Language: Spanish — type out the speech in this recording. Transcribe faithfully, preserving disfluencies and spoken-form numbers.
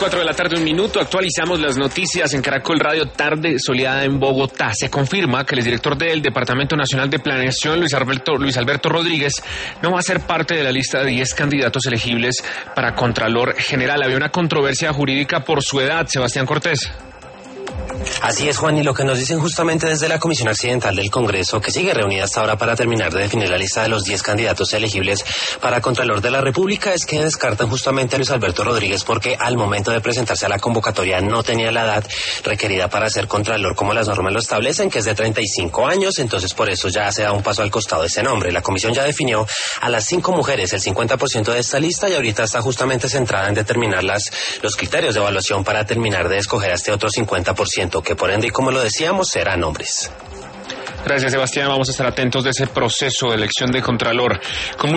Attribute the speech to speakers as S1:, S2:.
S1: Cuatro de la tarde, un minuto. Actualizamos las noticias en Caracol Radio. Tarde soleada en Bogotá. Se confirma que el director del Departamento Nacional de Planeación, Luis Alberto, Luis Alberto Rodríguez, no va a ser parte de la lista de diez candidatos elegibles para Contralor General. Había una controversia jurídica por su edad. Sebastián Cortés.
S2: Así es, Juan, y lo que nos dicen justamente desde la Comisión Accidental del Congreso, que sigue reunida hasta ahora para terminar de definir la lista de los diez candidatos elegibles para Contralor de la República, es que descartan justamente a Luis Alberto Rodríguez porque al momento de presentarse a la convocatoria no tenía la edad requerida para ser Contralor como las normas lo establecen, que es de treinta y cinco años, entonces por eso ya se da un paso al costado de ese nombre. La Comisión ya definió a las cinco mujeres, el cincuenta por ciento de esta lista, y ahorita está justamente centrada en determinar las, los criterios de evaluación para terminar de escoger a este otro cincuenta por ciento, que por ende, y como lo decíamos, serán hombres.
S1: Gracias, Sebastián. Vamos a estar atentos de ese proceso de elección de Contralor. Con